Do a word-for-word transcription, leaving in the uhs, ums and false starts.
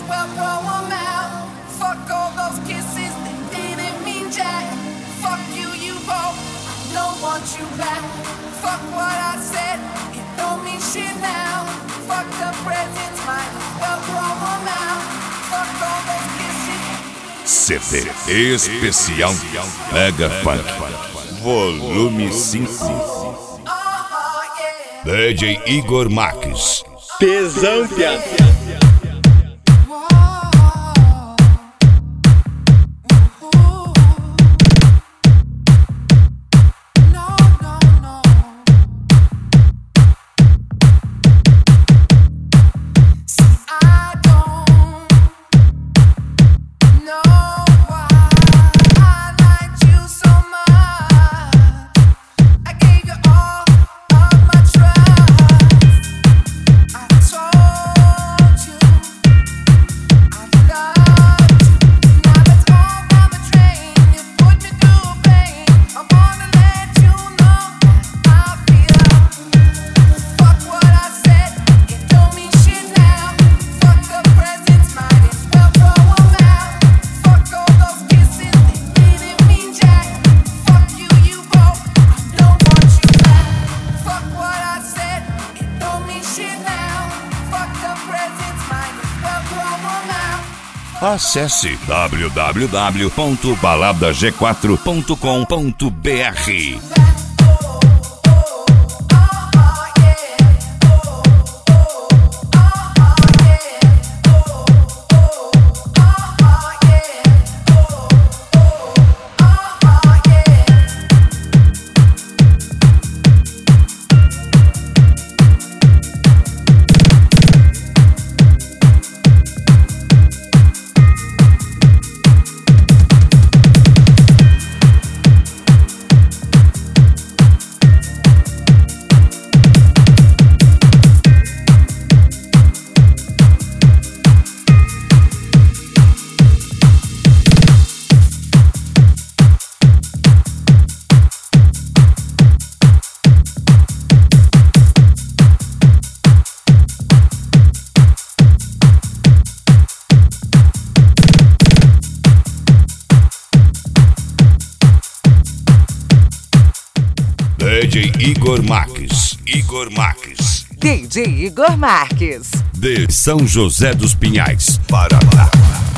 as well throw them out. Fuck all those kisses that didn't mean jack. Fuck you, you hope I don't want you back. Fuck what I said, it don't mean shit now. Fuck the presents, might as well throw them out. Fuck all those kisses. C D especial Mega Funk Volume cinco. D J Igor Marques. Pesão, piada. Acesse w w w ponto balada g quatro ponto com ponto b r. D J Igor Marques. Igor Marques. D J Igor Marques. De São José dos Pinhais, Paraná.